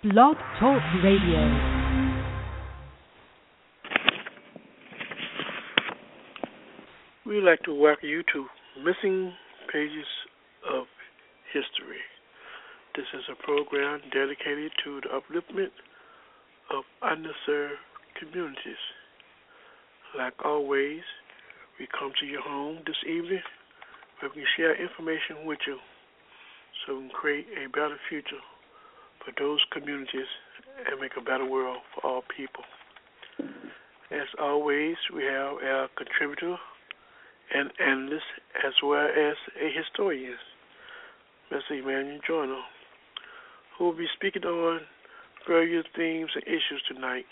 Blog Talk Radio. We'd like to welcome you to Missing Pages of History. This is a program dedicated to the upliftment of underserved communities. Like always, we come to your home this evening where we can share information with you so we can create a better future for those communities and make a better world for all people. As always, we have our contributor and analyst as well as a historian, Mr. Emmanuel Joyner, who will be speaking on various themes and issues tonight.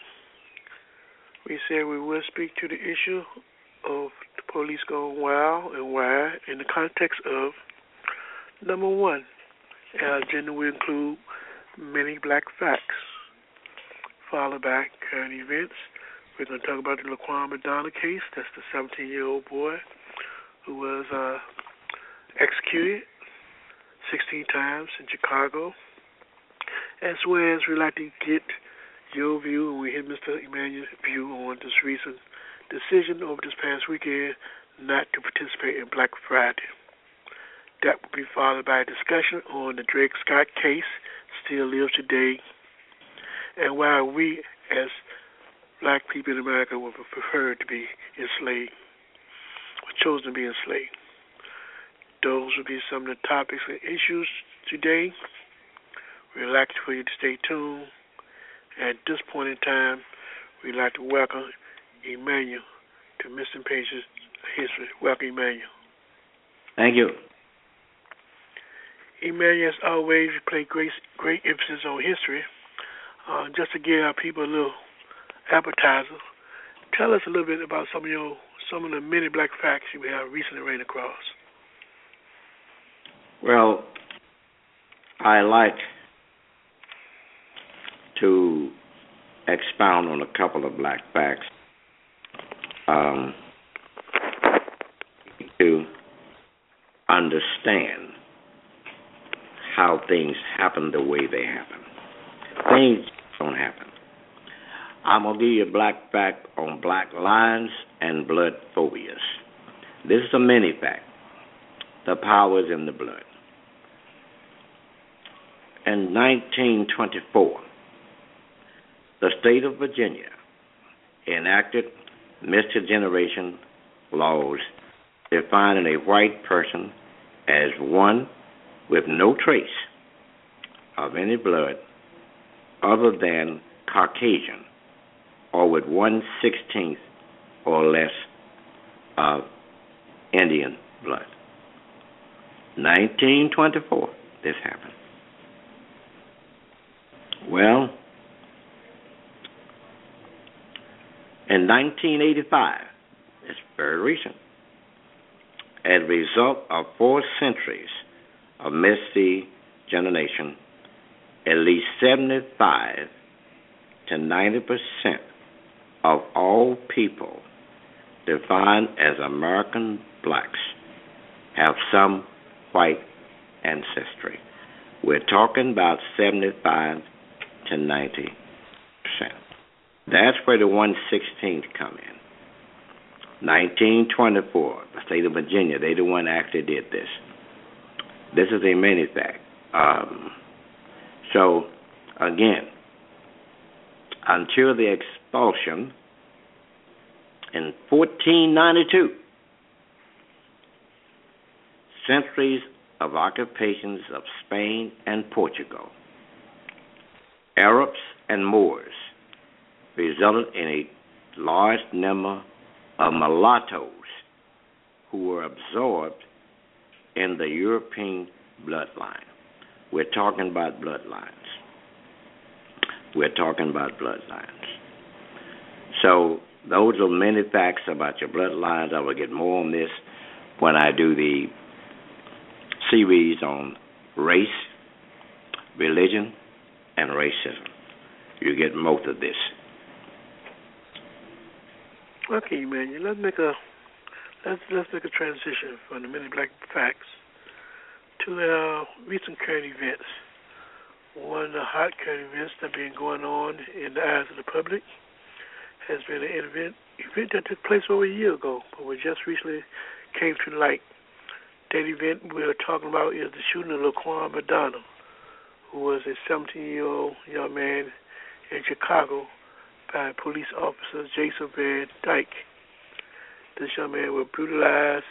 We said we will speak to the issue of the police going wild and why in the context of, number one, our agenda will include many black facts, followed by current events. We're going to talk about the Laquan McDonald case. That's the 17-year-old boy who was executed 16 times in Chicago. As well as we'd like to get your view, and we hear Mr. Emmanuel's view on this recent decision over this past weekend not to participate in Black Friday. That will be followed by a discussion on the Dred Scott case, still lives today, and why we as black people in America would prefer to be enslaved, or chosen to be enslaved. Those will be some of the topics and issues today. We'd like for you to stay tuned. At this point in time, we'd like to welcome Emmanuel to Missing Pages of History. Welcome, Emmanuel. Thank you. Emmanuel, as always, you play great emphasis on history. Just to give our people a little appetizer, tell us a little bit about some of the many black facts you have recently ran across. Well, I like to expound on a couple of black facts to understand how things happen the way they happen. Things don't happen. I'm going to give you a black fact on black lions and blood phobias. This is a mini fact. The power is in the blood. In 1924, the state of Virginia enacted miscegenation laws defining a white person as one with no trace of any blood other than Caucasian or with 1/16 or less of Indian blood. 1924, this happened. Well, in 1985, it's very recent, as a result of 4 centuries of miscegenation, at least 75 to 90% of all people defined as American blacks have some white ancestry. We're talking about 75 to 90%. That's where the 1/16 come in. 1924, the state of Virginia, they the one actually did this. This is a mini fact. So, again, until the expulsion in 1492, centuries of occupations of Spain and Portugal, Arabs and Moors resulted in a large number of mulattoes who were absorbed in the European bloodline. We're talking about bloodlines. So those are many facts about your bloodlines. I will get more on this when I do the series on race, religion, and racism. You get most of this. Okay, man. Let's make a transition from the many black facts to recent current events. One of the hot current events that have been going on in the eyes of the public has been an event that took place over a year ago, but we just recently came to light. That event we're talking about is the shooting of Laquan McDonald, who was a 17-year-old young man in Chicago by police officer Jason Van Dyke. This young man was brutalized,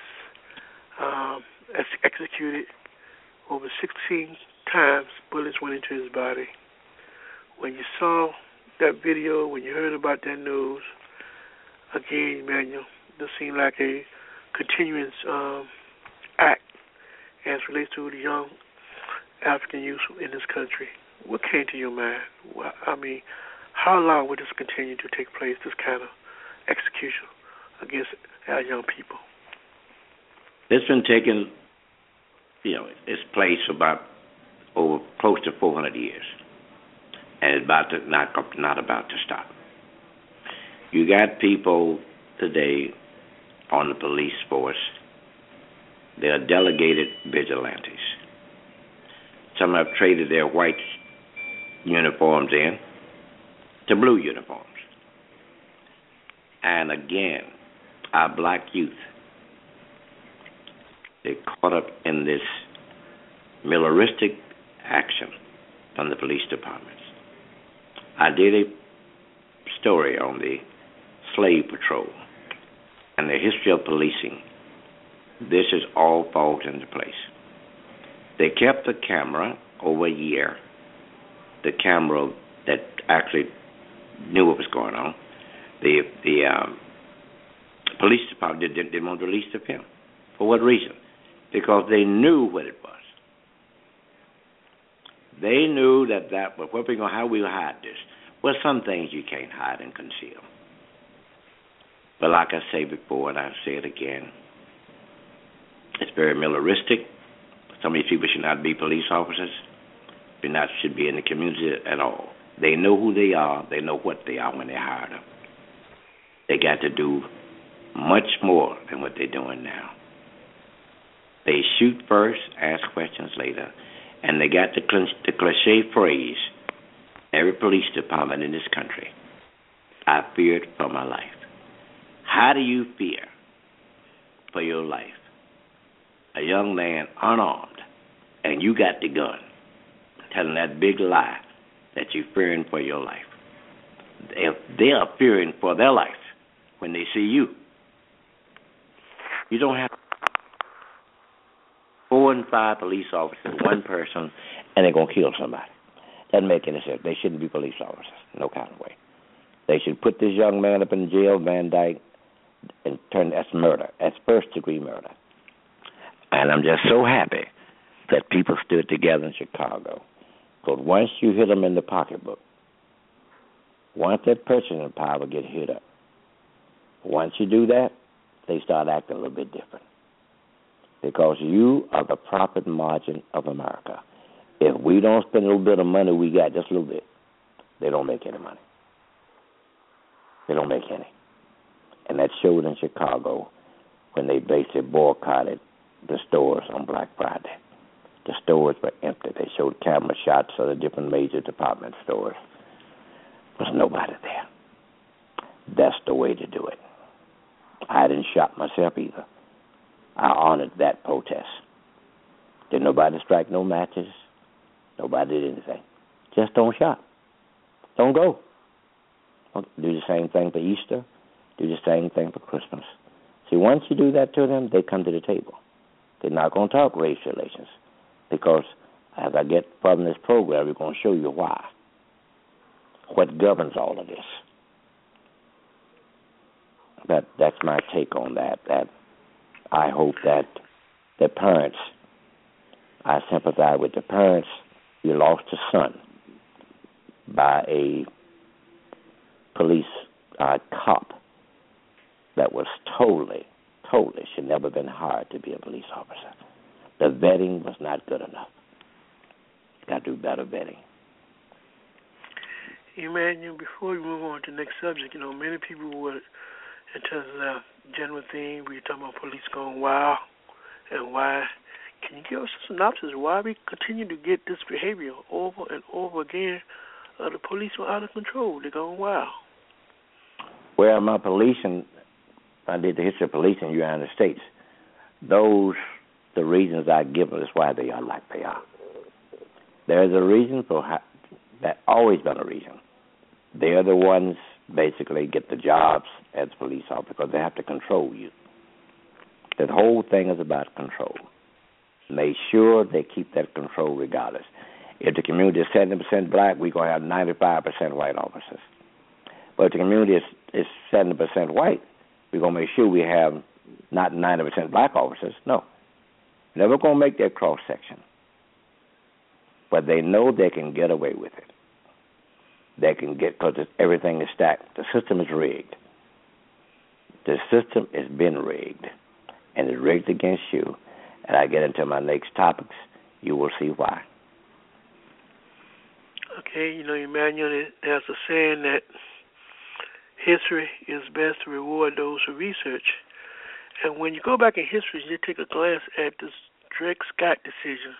executed over 16 times. Bullets went into his body. When you saw that video, when you heard about that news, again, Emmanuel, this seemed like a continuous act as relates to the young African youth in this country. What came to your mind? I mean, how long will this continue to take place, this kind of execution against our young people? It's been taking, its place for about over close to 400 years, and it's not about to stop. You got people today on the police force. They are delegated vigilantes. Some have traded their white uniforms in to blue uniforms. And again, our black youth, they caught up in this militaristic action from the police departments. I did a story on the slave patrol and the history of policing. This is all falls into place. They kept the camera over a year, the camera that actually knew what was going on. The police department didn't want to release the film. For what reason? Because they knew what it was. They knew that but what how we'll hide this? Well, some things you can't hide and conceal. But like I say before, and I'll say it again, it's very militaristic. Some of these people should not be police officers. Should be in the community at all. They know who they are. They know what they are when they hire them. They got to do much more than what they're doing now. They shoot first, ask questions later, and they got the cliche phrase, every police department in this country, I feared for my life. How do you fear for your life? A young man unarmed, and you got the gun, telling that big lie that you're fearing for your life. They are fearing for their life when they see you. You don't have 4 and 5 police officers, one person, and they're going to kill somebody. Doesn't make any sense. They shouldn't be police officers, no kind of way. They should put this young man up in jail, Van Dyke, and that's murder. That's first-degree murder. And I'm just so happy that people stood together in Chicago. Because once you hit them in the pocketbook, once that purchasing power get hit up, once you do that, they start acting a little bit different. Because you are the profit margin of America. If we don't spend a little bit of money we got, just a little bit, they don't make any money. They don't make any. And that showed in Chicago when they basically boycotted the stores on Black Friday. The stores were empty. They showed camera shots of the different major department stores. There was nobody there. That's the way to do it. I didn't shop myself either. I honored that protest. Did nobody strike no matches? Nobody did anything. Just don't shop. Don't go. Do the same thing for Easter. Do the same thing for Christmas. See, once you do that to them, they come to the table. They're not going to talk race relations because as I get from this program, we're going to show you why. What governs all of this. That's my take on that. That I hope that the parents, I sympathize with the parents. You lost a son by a police cop that was totally should never have been hired to be a police officer. The vetting was not good enough. Got to do better vetting. Emmanuel, before we move on to the next subject, many people would, in terms of the general theme, we're talking about police going wild and why Can you give us a synopsis of why we continue to get this behavior over and over again? The police are out of control. They're going wild. Well, I did the history of police in the United States. The reasons I give them is why they are like they are. There's a reason for that. Always been a reason. They're the ones basically get the jobs as police officers because they have to control you. The whole thing is about control. Make sure they keep that control regardless. If the community is 70% black, we're going to have 95% white officers. But if the community is 70% white, we're going to make sure we have not 90% black officers. No. Never going to make that cross-section. But they know they can get away with it. They can get, because everything is stacked. The system is rigged. The system has been rigged. And it's rigged against you. And I get into my next topics. You will see why. Okay, Emmanuel, there's a saying that history is best to reward those who research. And when you go back in history, you take a glance at this Dred Scott decision,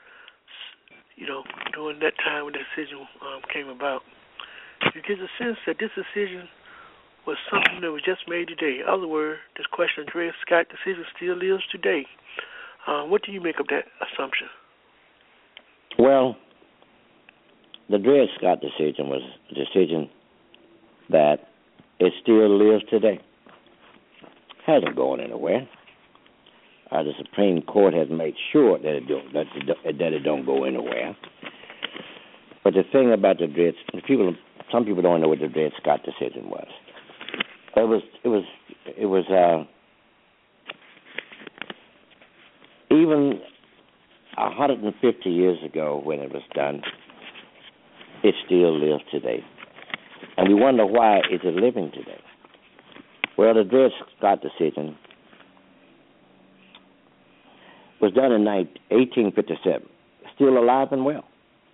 during that time when the decision came about, you get the sense that this decision was something that was just made today. In other words, this question of Dred Scott decision still lives today. What do you make of that assumption? Well, the Dred Scott decision was a decision that it still lives today. Hasn't gone anywhere. The Supreme Court has made sure that it don't go anywhere. But the thing about the Dred, some people don't know what the Dred Scott decision was. It was even 150 years ago when it was done. It still lives today, and we wonder why is it living today. Well, the Dred Scott decision was done in 1857, still alive and well.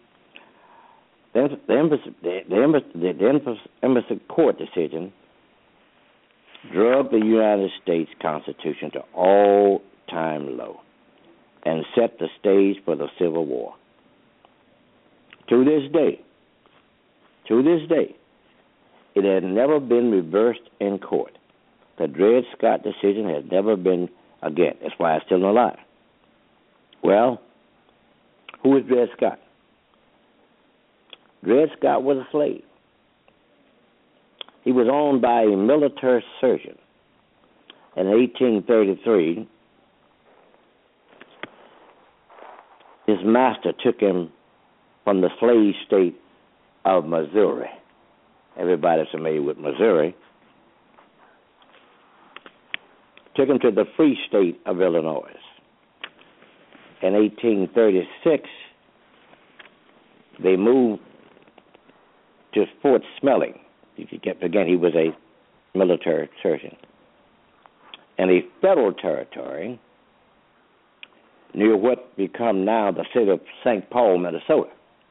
The Embassy Court decision drove the United States Constitution to all-time low and set the stage for the Civil War. To this day, it has never been reversed in court. The Dred Scott decision has never been again. That's why it's still alive. Well, who is Dred Scott? Dred Scott was a slave. He was owned by a military surgeon. In 1833, his master took him from the slave state of Missouri. Everybody's familiar with Missouri. Took him to the free state of Illinois. In 1836, they moved to Fort Snelling. Again, he was a military surgeon. In a federal territory near what become now the city of St. Paul, Minnesota.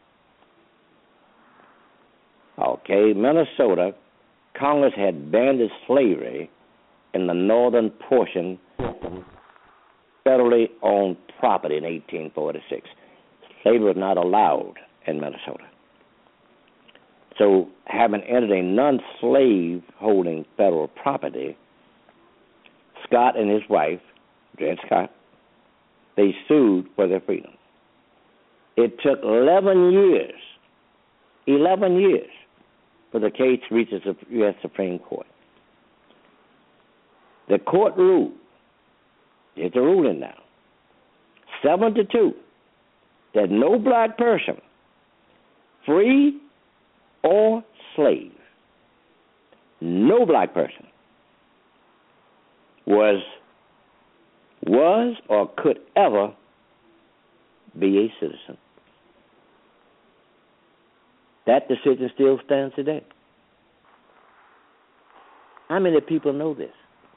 Okay, Minnesota, Congress had banned slavery in the northern portion federally owned property in 1846. Slavery was not allowed in Minnesota. So, having entered a non-slave holding federal property, Scott and his wife, Dred Scott, they sued for their freedom. It took 11 years for the case to reach the U.S. Supreme Court. The court ruled, it's a ruling now, 7-2, that no black person, free or slave, no black person was or could ever be a citizen. That decision still stands today. How many people know this?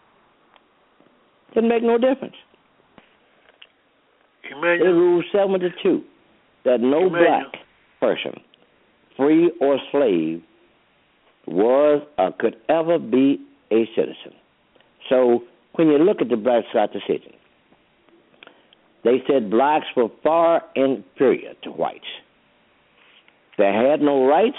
It make no difference. It rules 7-2 that no black person, free or slave, was or could ever be a citizen. So when you look at the Dred Scott decision, They said blacks were far inferior to whites. They had no rights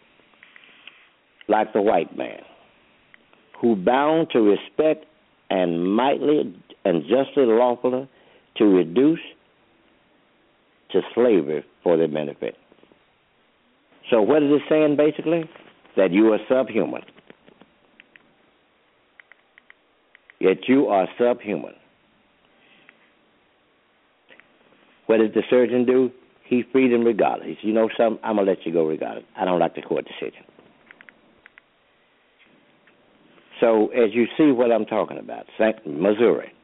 like the white man, who bound to respect and mightily and justly lawfully to reduce to slavery for their benefit. So what is it saying basically? That you are subhuman. Yet you are subhuman. What did the surgeon do? He freed him regardless. He said, you know something, I'm going to let you go regardless. I don't like the court decision. So as you see what I'm talking about, Missouri,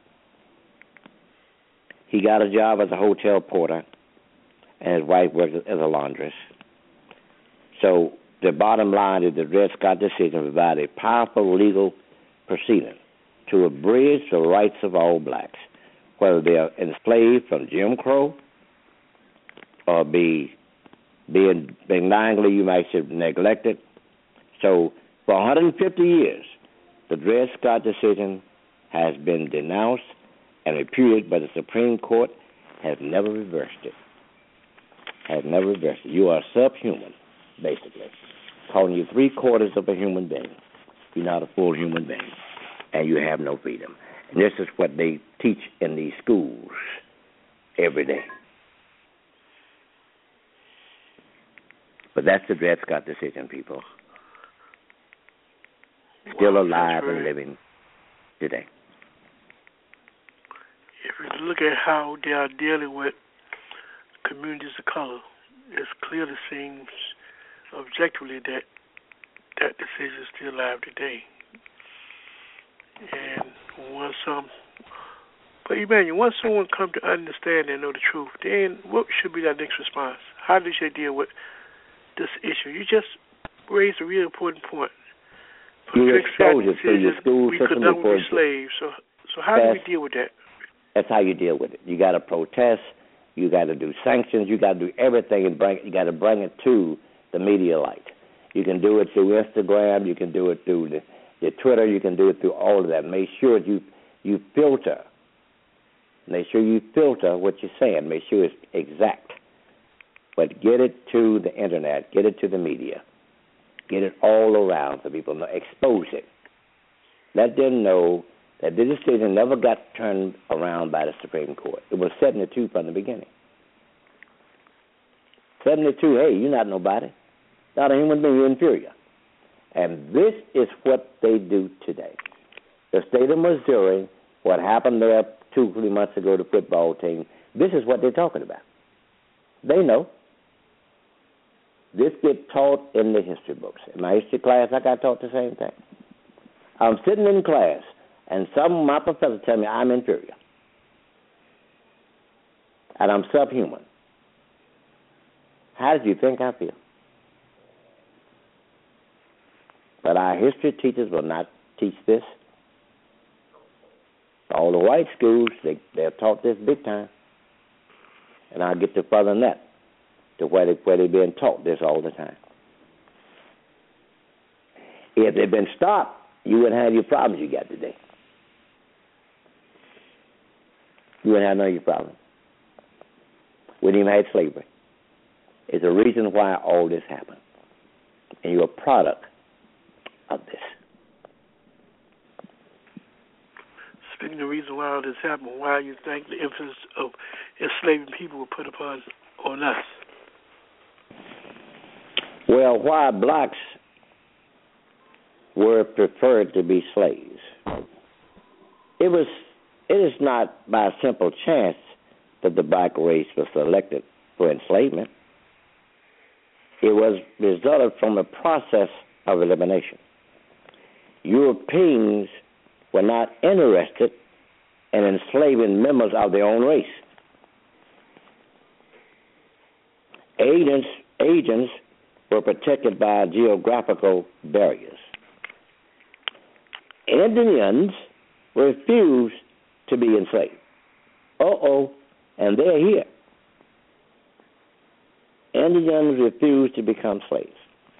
he got a job as a hotel porter, and his wife worked as a laundress. So the bottom line is the Dred Scott decision provided a powerful legal proceeding to abridge the rights of all blacks, whether they are enslaved from Jim Crow or being benignly, you might say, neglected. So for 150 years, the Dred Scott decision has been denounced and repudiated, but the Supreme Court has never reversed it. Has never reversed it. You are subhuman, basically, calling you 3/4 of a human being. You're not a full human being, and you have no freedom. And this is what they teach in these schools every day. But that's the Dred Scott decision, people. Still alive and living today. If you look at how they are dealing with communities of color, it's clearly seems objectively that that decision is still alive today. And once someone come to understand and know the truth, then what should be their next response? How do they deal with this issue? You just raised a really important point. You expose it to your school system before be slaves. So how do we deal with that? That's how you deal with it. You got to protest. You got to do sanctions. You got to do everything and you got to bring it to the media light. You can do it through Instagram. You can do it through the Twitter. You can do it through all of that. Make sure you filter. Make sure you filter what you're saying. Make sure it's exact. But get it to the internet. Get it to the media. Get it all around so people know. Expose it. Let them know that the decision never got turned around by the Supreme Court. It was 72 from the beginning. 72, hey, you're not nobody. Not a human being, you're inferior. And this is what they do today. The state of Missouri, what happened there 2-3 months ago, the football team, this is what they're talking about. They know. This gets taught in the history books. In my history class, I got taught the same thing. I'm sitting in class, and some of my professors tell me I'm inferior. And I'm subhuman. How do you think I feel? But our history teachers will not teach this. All the white schools, they're taught this big time. And I'll get to further than that, to where they're being taught this all the time. If they'd been stopped, you wouldn't have your problems you got today. You wouldn't have none of your problems. Wouldn't even have slavery. It's the reason why all this happened. And you're a product of this. Speaking of the reason why all this happened, why you think the emphasis of enslaving people were put upon on us? Well, why blacks were preferred to be slaves. It is not by a simple chance that the black race was selected for enslavement. It was resulted from a process of elimination. Europeans were not interested in enslaving members of their own race. Agents were protected by geographical barriers. Indians refused to be enslaved. And they're here. Indians refused to become slaves.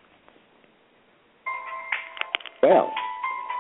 Well,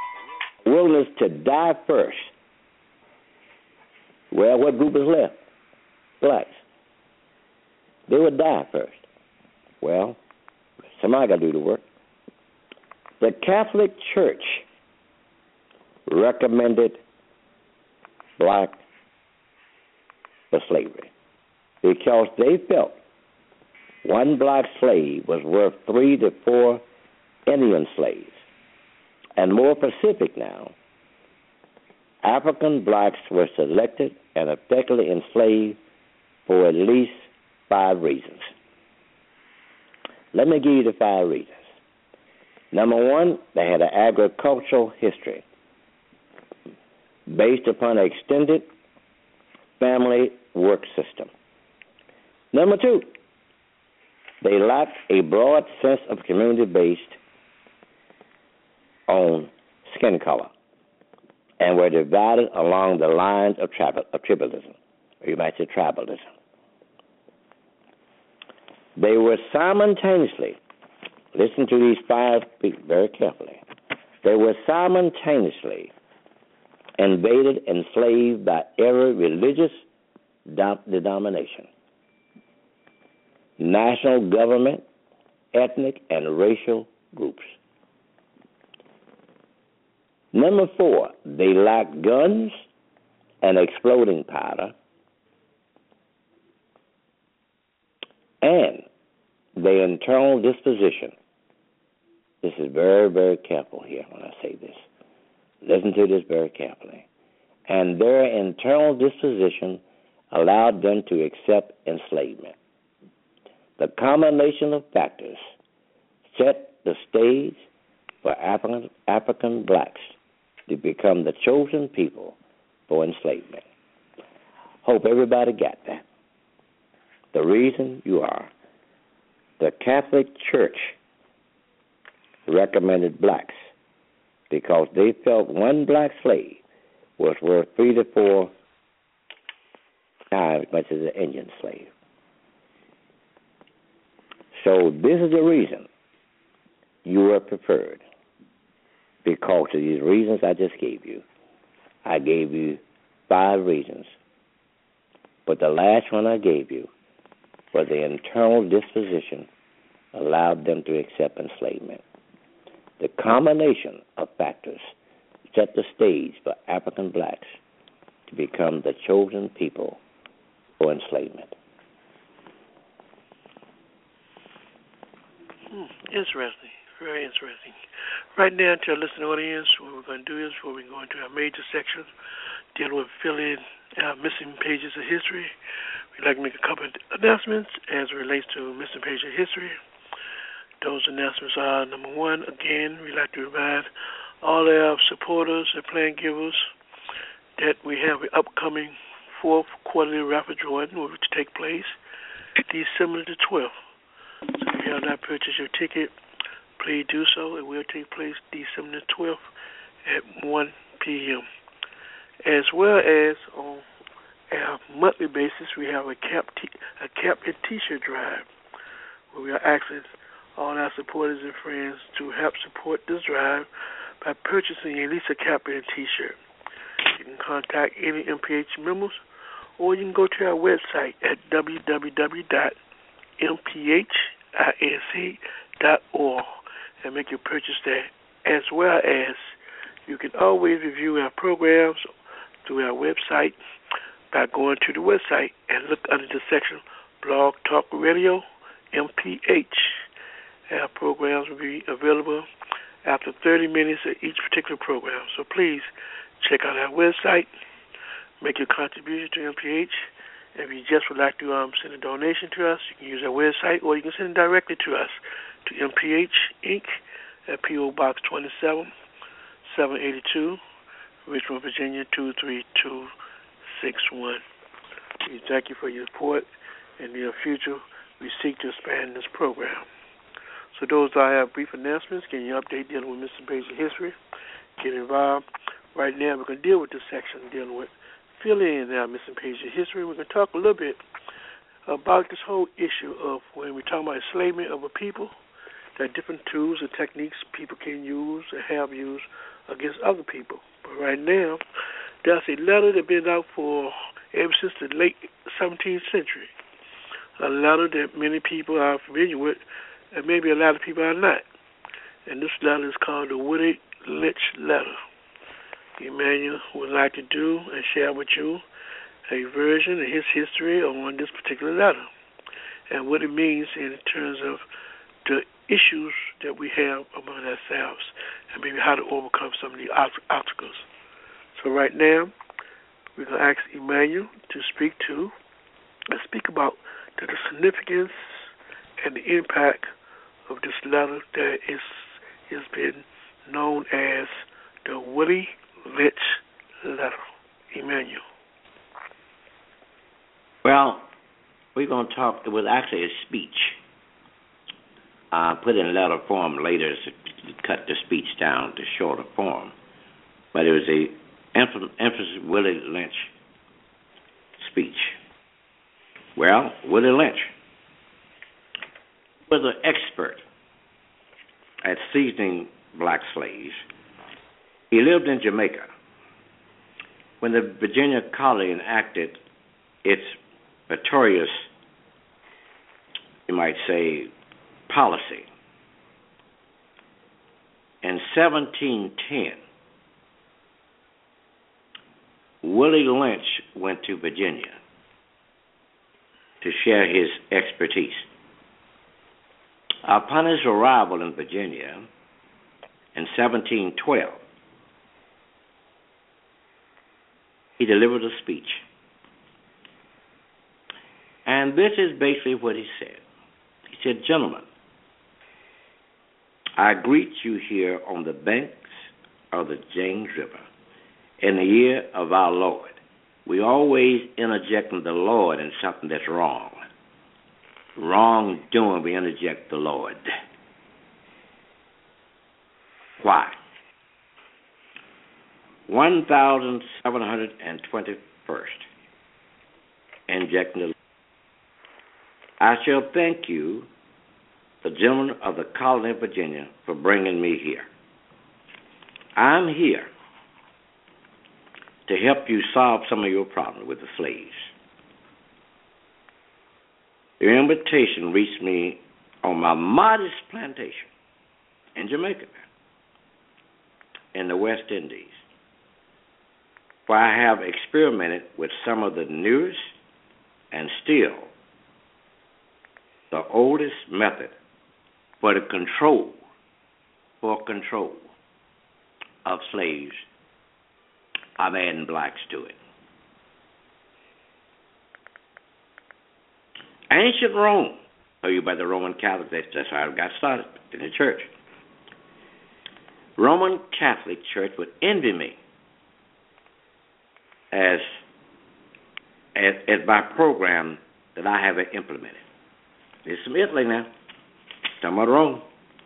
willingness to die first. Well, what group is left? blacks. They would die first. Well, somebody got to do the work. The Catholic Church recommended black for slavery because they felt one black slave was worth 3 to 4 Indian slaves. And more specific now, African blacks were selected and effectively enslaved for at least 5 reasons. Let me give you the 5 reasons. Number 1, they had an agricultural history based upon an extended family work system. Number 2, they lacked a broad sense of community based on skin color and were divided along the lines of tribalism, or you might say tribalism. They were simultaneously, listen to these 5 people very carefully, they were simultaneously invaded and enslaved by every religious denomination, national government, ethnic and racial groups. Number 4, they lacked guns and exploding powder, and their internal disposition. This is very, very careful here when I say this. Listen to this very carefully. And their internal disposition allowed them to accept enslavement. The combination of factors set the stage for African blacks to become the chosen people for enslavement. Hope everybody got that. The reason you are, the Catholic Church recommended blacks because they felt one black slave was worth 3 to 4 times as much as an Indian slave. So this is the reason you were preferred. Because of these reasons I just gave you. I gave you 5 reasons. But the last one I gave you was the internal disposition allowed them to accept enslavement. The combination of factors set the stage for African blacks to become the chosen people for enslavement. Interesting. Very interesting. Right now, to our listening audience, what we're going to do is, before we go into our major section, dealing with filling our missing pages of history, we'd like to make a couple of announcements as it relates to missing pages of history. Those announcements are, number 1, again, we'd like to remind all our supporters and plan givers that we have an upcoming 4th quarterly raffle drawing, which will take place December the 12th. So if you have not purchased your ticket, please do so. It will take place December the 12th at 1 p.m. As well as on our monthly basis, we have a cap and T-shirt drive where we are asking all our supporters and friends to help support this drive by purchasing at least a cap and T-shirt. You can contact any MPH members, or you can go to our website at www.mphinc.org and make your purchase there. As well as you can always review our programs through our website by going to the website and look under the section Blog Talk Radio MPH. Our programs will be available after 30 minutes of each particular program. So please check out our website, make your contribution to MPH. If you just would like to send a donation to us, you can use our website, or you can send it directly to us, to MPH Inc. at P.O. Box 27, 782, Richmond, Virginia 23261. We thank you for your support. In the future, we seek to expand this program. So those are our brief announcements. Can you update dealing with missing pages of history? Get involved. Right now, we're going to deal with this section dealing with filling in our missing pages of history. We're going to talk a little bit about this whole issue of when we're talking about enslavement of a people. There are different tools and techniques people can use and have used against other people. But right now, there's a letter that's been out for ever since the late 17th century. A letter that many people are familiar with, and maybe a lot of people are not. And this letter is called the Willie Lynch letter. Emmanuel would like to do and share with you a version of his history on this particular letter and what it means in terms of the issues that we have among ourselves and maybe how to overcome some of the obstacles. So right now, we're going to ask Emmanuel to speak about the significance and the impact of this letter that has been known as the Willie Lynch letter. Emmanuel. Well, we're going to talk. It was actually a speech. Put in letter form later to cut the speech down to shorter form. But it was a emphasis Willie Lynch speech. Well, Willie Lynch was an expert at seizing black slaves. He lived in Jamaica. When the Virginia colony enacted its notorious, you might say, policy, in 1710, Willie Lynch went to Virginia to share his expertise. Upon his arrival in Virginia in 1712, he delivered a speech. And this is basically what he said. He said, "Gentlemen, I greet you here on the banks of the James River in the year of our Lord." We always interjecting the Lord in something that's wrong. Wrongdoing, we interject the Lord. Why? 1721st. Injecting the Lord. I shall thank you, the gentlemen of the colony of Virginia, for bringing me here. I'm here to help you solve some of your problems with the slaves. Your invitation reached me on my modest plantation in Jamaica, in the West Indies, where I have experimented with some of the newest and still the oldest method for the control of slaves. I'm adding blacks to it. Ancient Rome, tell you about the Roman Catholics, that's how it got started in the church. Roman Catholic Church would envy me as my program that I have implemented. It's from Italy now. Talking about Rome.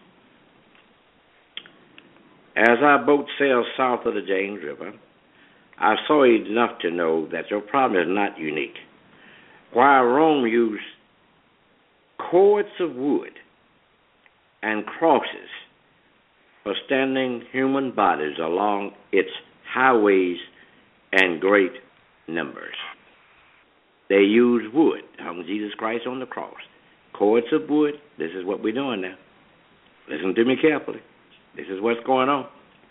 As our boat sailed south of the James River, I saw enough to know that your problem is not unique. While Rome used cords of wood and crosses for standing human bodies along its highways in great numbers. They used wood, hung Jesus Christ on the cross. Cords of wood, this is what we're doing now. Listen to me carefully. This is what's going on.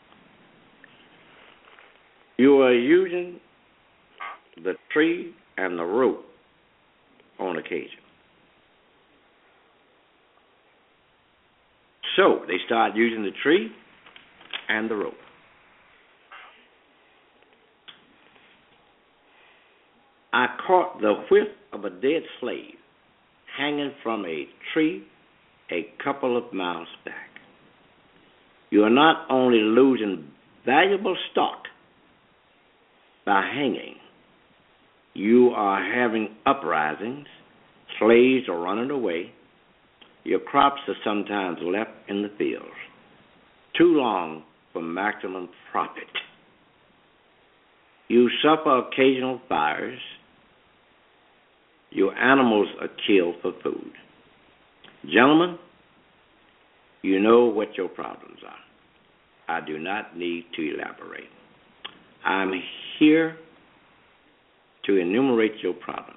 You are using the tree and the rope on occasion. So they start using the tree and the rope. I caught the whiff of a dead slave hanging from a tree a couple of miles back. You are not only losing valuable stock by hanging, you are having uprisings, slaves are running away, your crops are sometimes left in the fields, too long for maximum profit. You suffer occasional fires, your animals are killed for food. Gentlemen, you know what your problems are. I do not need to elaborate. I'm here to enumerate your problems.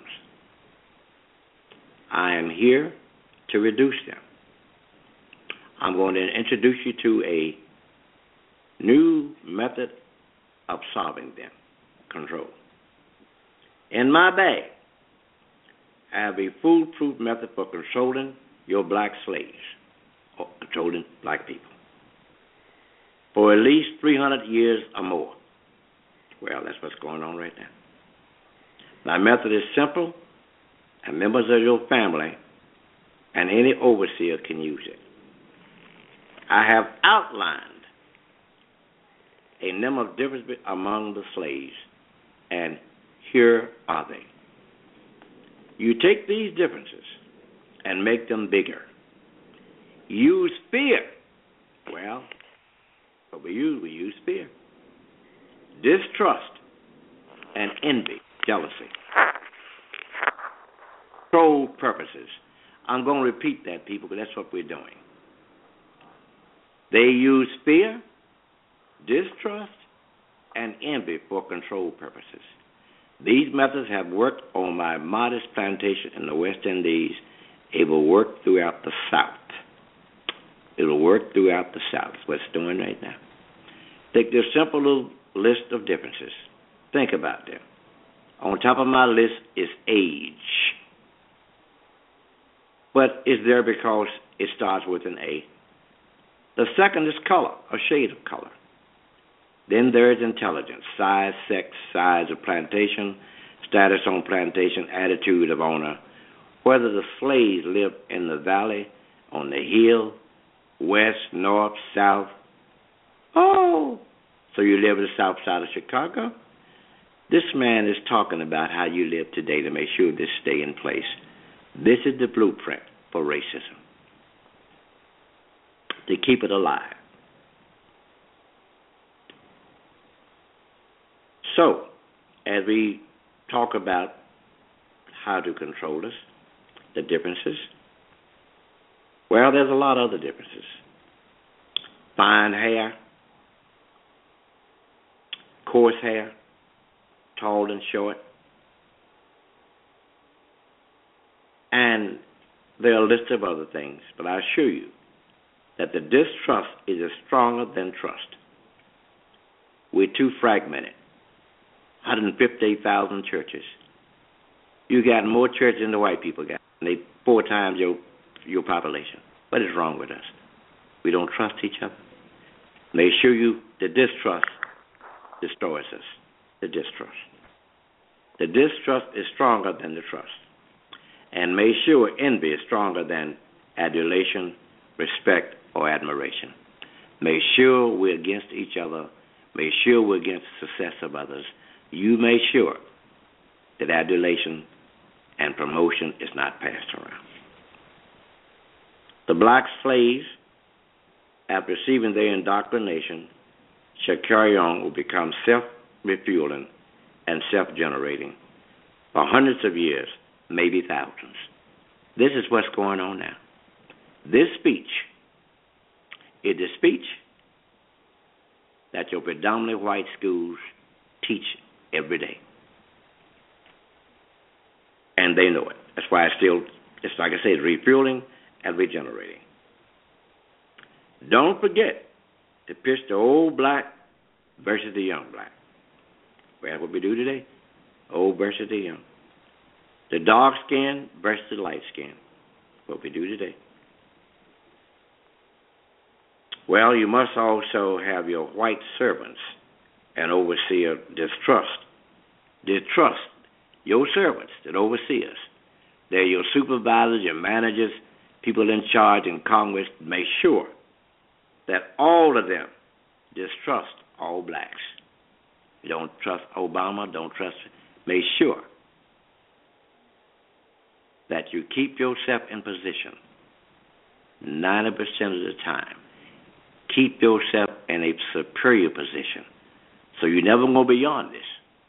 I am here to reduce them. I'm going to introduce you to a new method of solving them, control. In my bag, I have a foolproof method for controlling your black slaves, or controlling black people, for at least 300 years or more. Well, that's what's going on right now. My method is simple, and members of your family and any overseer can use it. I have outlined a number of differences among the slaves, and here are they. You take these differences and make them bigger. Use fear. Well, what we use fear. Distrust and envy, jealousy. Control purposes. I'm going to repeat that, people, because that's what we're doing. They use fear, distrust, and envy for control purposes. These methods have worked on my modest plantation in the West Indies. It will work throughout the South. It will work throughout the South. That's what it's doing right now. Take this simple little list of differences. Think about them. On top of my list is age. But it's there because it starts with an A. The second is color, a shade of color. Then there is intelligence, size, sex, size of plantation, status on plantation, attitude of owner, whether the slaves live in the valley, on the hill, west, north, south. Oh, so you live in the south side of Chicago? This man is talking about how you live today to make sure this stay in place. This is the blueprint for racism, to keep it alive. So, as we talk about how to control us, the differences, well, there's a lot of other differences. Fine hair, coarse hair, tall and short, and there are a list of other things, but I assure you that the distrust is stronger than trust. We're too fragmented. 158,000 churches. You got more churches than the white people got. And they 4 times your population. What is wrong with us? We don't trust each other. And they assure you the distrust destroys us. The distrust. The distrust is stronger than the trust. And make sure envy is stronger than adulation, respect, or admiration. Make sure we're against each other. Make sure we're against the success of others. You make sure that adulation and promotion is not passed around. The black slaves, after receiving their indoctrination, shall carry on, will become self-refueling and self-generating for hundreds of years, maybe thousands. This is what's going on now. This speech is the speech that your predominantly white schools teach every day. And they know it. That's why it's like I said, refueling and regenerating. Don't forget to pitch the old black versus the young black. Well, that's what we do today. Old versus the young. The dark skin versus the light skin. What we do today. Well, you must also have your white servants and overseer distrust. Distrust your servants that oversee us. They're your supervisors, your managers, people in charge in Congress. Make sure that all of them distrust all blacks. You don't trust Obama, don't trust. Make sure that you keep yourself in position 90% of the time. Keep yourself in a superior position. So you're never going beyond this.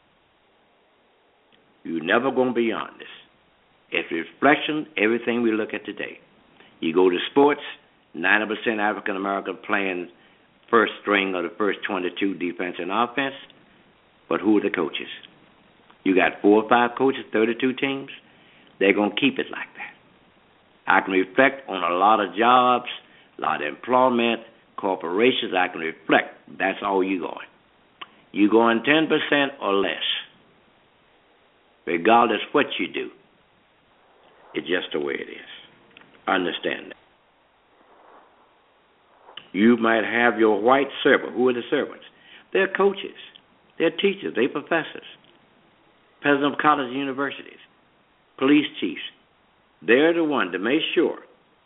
You're never going beyond this. It's reflection, everything we look at today. You go to sports, 90% African American playing first string or the first 22 defense and offense, but who are the coaches? You got 4 or 5 coaches, 32 teams. They're going to keep it like that. I can reflect on a lot of jobs, a lot of employment, corporations. I can reflect. That's all you're going. You're going 10% or less, regardless what you do. It's just the way it is. Understand that. You might have your white servant. Who are the servants? They're coaches. They're teachers. They're professors. President of colleges and universities. Police chiefs. They're the one to make sure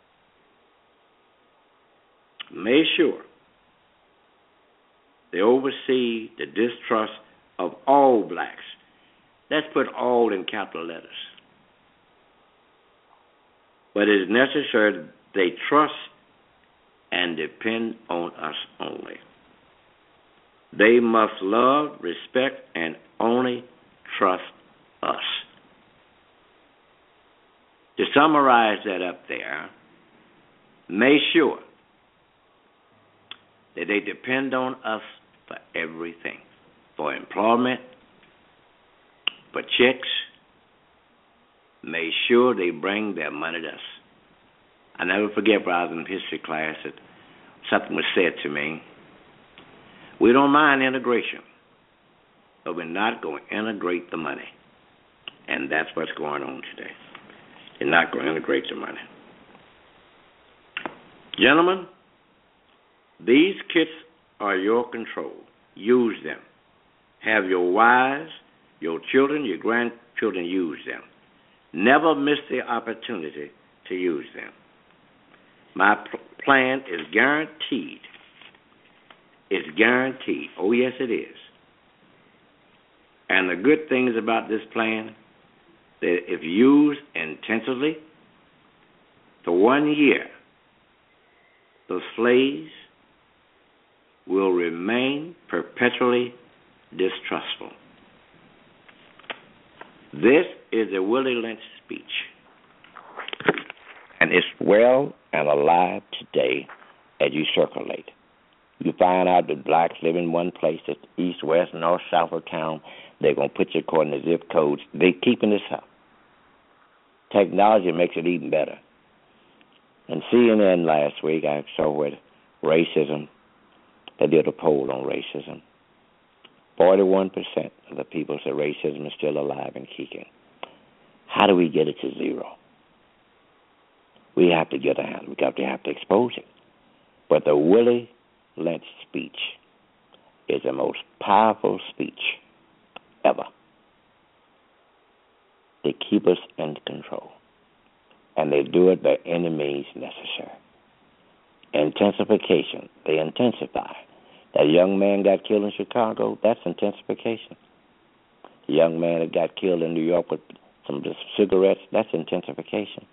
they oversee the distrust of all blacks. Let's put all in capital letters. But it is necessary they trust and depend on us only. They must love, respect, and only trust us. To summarize that up there, make sure that they depend on us for everything, for employment, for checks. Make sure they bring their money to us. I never forget when I was in history class that something was said to me. We don't mind integration, but we're not going to integrate the money. And that's what's going on today. You're not going to integrate the money. Gentlemen, these kits are your control. Use them. Have your wives, your children, your grandchildren use them. Never miss the opportunity to use them. My plan is guaranteed. It's guaranteed. Oh, yes, it is. And the good things about this plan, that if used intensively, for 1 year, the slaves will remain perpetually distrustful. This is a Willie Lynch speech, and it's well and alive today as you circulate. You find out that blacks live in one place, that's east, west, north, south of town. They're going to put you according to zip codes. They're keeping this up. Technology makes it even better. And CNN last week, I saw with racism, they did a poll on racism. 41% of the people say racism is still alive and kicking. How do we get it to zero? We have to get out. We have to expose it. But the Willie Lynch speech is the most powerful speech ever. They keep us in control, and they do it by any means necessary. Intensification, they intensify. That young man got killed in Chicago, that's intensification. The young man that got killed in New York with some of the cigarettes, that's intensification.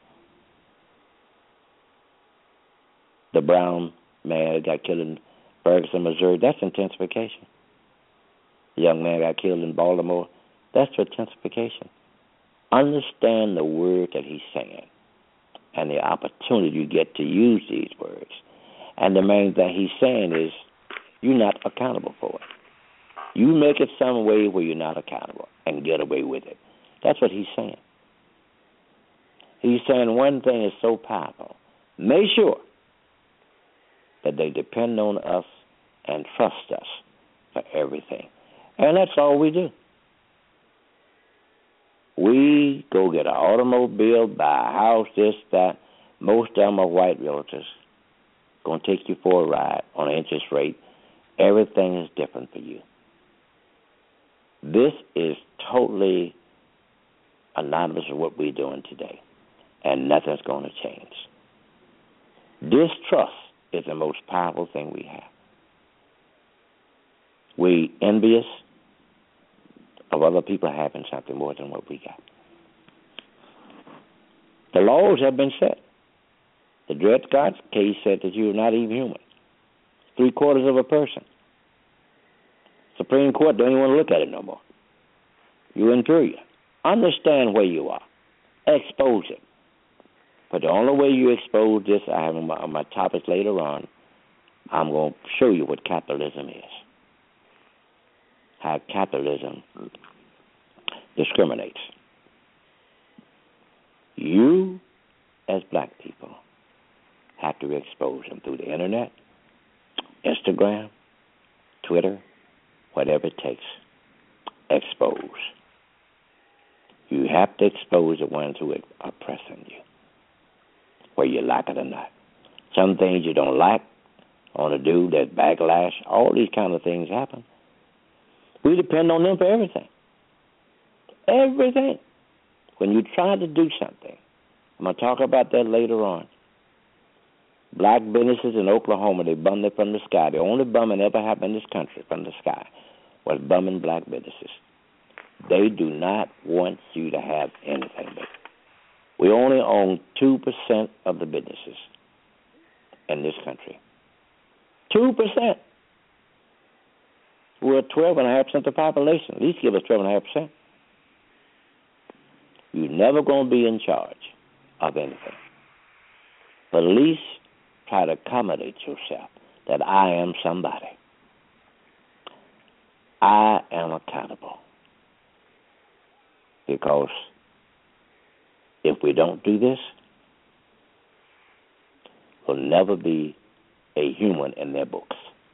The brown man that got killed in Ferguson, Missouri, that's intensification. The young man got killed in Baltimore, that's intensification. Understand the word that he's saying and the opportunity you get to use these words. And the main thing he's saying is you're not accountable for it. You make it some way where you're not accountable and get away with it. That's what he's saying. He's saying one thing is so powerful. Make sure that they depend on us and trust us for everything. And that's all we do. We go get an automobile, buy a house, this, that. Most of them are white realtors. Going to take you for a ride on an interest rate. Everything is different for you. This is totally anonymous of what we're doing today, and nothing's going to change. Distrust is the most powerful thing we have. We envious of other people having something more than what we got. The laws have been set. The Dred Scott case said that you're not even human. 3/4 of a person. Supreme Court don't even want to look at it no more. You're inferior. Understand where you are. Expose it. But the only way you expose this, I have on my topics later on, I'm going to show you what capitalism is. How capitalism discriminates. You, as black people, have to expose them through the internet, Instagram, Twitter, whatever it takes. Expose. You have to expose the ones who are oppressing you, whether you like it or not. Some things you don't like, want to do, there's backlash, all these kind of things happen. We depend on them for everything. Everything. When you try to do something, I'm going to talk about that later on. Black businesses in Oklahoma, they bummed it from the sky. The only bumming ever happened in this country from the sky was bumming black businesses. They do not want you to have anything. We only own 2% of the businesses in this country. 2%. We're 12.5% of the population. At least give us 12.5%. You're never going to be in charge of anything. But at least try to accommodate yourself that I am somebody. I am accountable. Because if we don't do this, we'll never be a human in their books.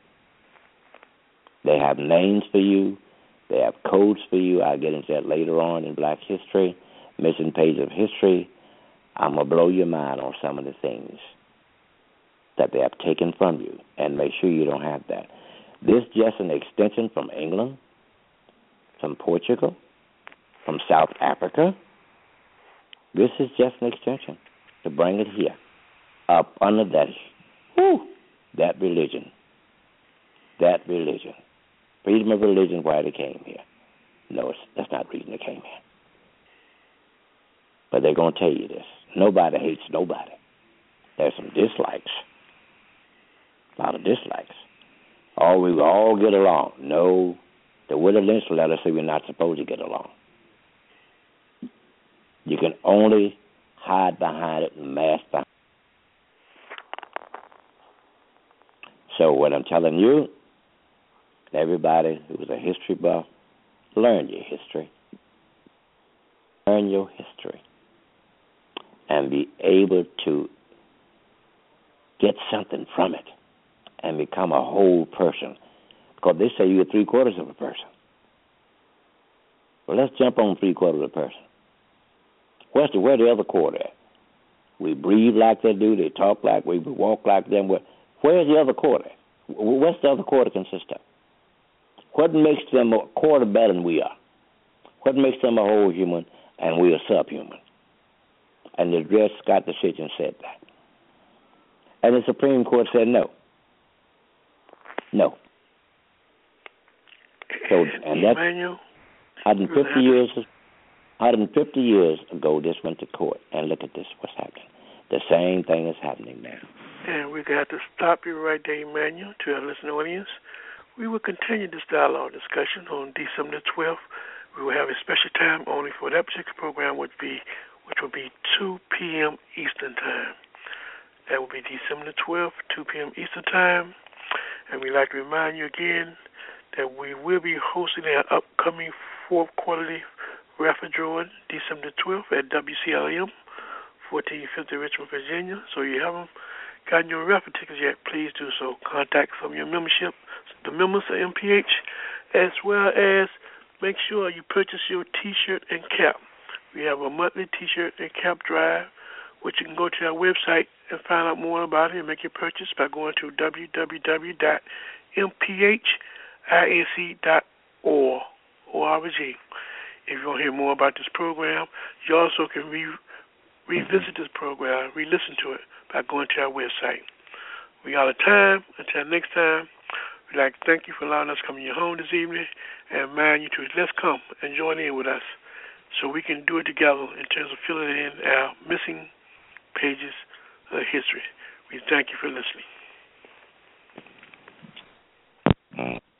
They have names for you. They have codes for you. I'll get into that later on in Black History, Missing Page of History. I'm going to blow your mind on some of the things that they have taken from you and make sure you don't have that. This is just an extension from England, from Portugal, from South Africa. This is just an extension to bring it here, up under that religion. That religion. Freedom of religion, why they came here. No, that's not the reason they came here. But they're going to tell you this. Nobody hates nobody. There's some dislikes. A lot of dislikes. Oh, we will all get along. No, the Willie Lynch letter says we're not supposed to get along. You can only hide behind it and mask behind it. So what I'm telling you, everybody who's a history buff, learn your history. Learn your history. And be able to get something from it and become a whole person. Because they say you're 3/4 of a person. Well, let's jump on 3/4 of a person. Where the other quarter at? We breathe like they do. They talk like we walk like them. Where's the other quarter? What's the other quarter consist of? What makes them a quarter better than we are? What makes them a whole human and we are subhuman? And the Dred Scott decision said that. And the Supreme Court said no. No. So, and that's 150 years ago, this went to court. And look at this, what's happening. The same thing is happening now. And we're going to have to stop you right there, Emmanuel, to our listening audience. We will continue this dialogue discussion on December 12th. We will have a special time only for that particular program, which will be 2 p.m. Eastern Time. That will be December 12th, 2 p.m. Eastern Time. And we'd like to remind you again that we will be hosting our upcoming fourth quarterly raffle drawing December 12th at WCLM, 1450 Richmond, Virginia. So you haven't gotten your raffle tickets yet, please do so. Contact some of your membership, the members of MPH, as well as make sure you purchase your T-shirt and cap. We have a monthly T-shirt and cap drive, which you can go to our website and find out more about it and make your purchase by going to www.mphinc.org. If you want to hear more about this program, you also can revisit this program, re-listen to it by going to our website. We out of time. Until next time, we'd like to thank you for allowing us to come in your home this evening and remind you to let's come and join in with us so we can do it together in terms of filling in our missing pages of history. We thank you for listening.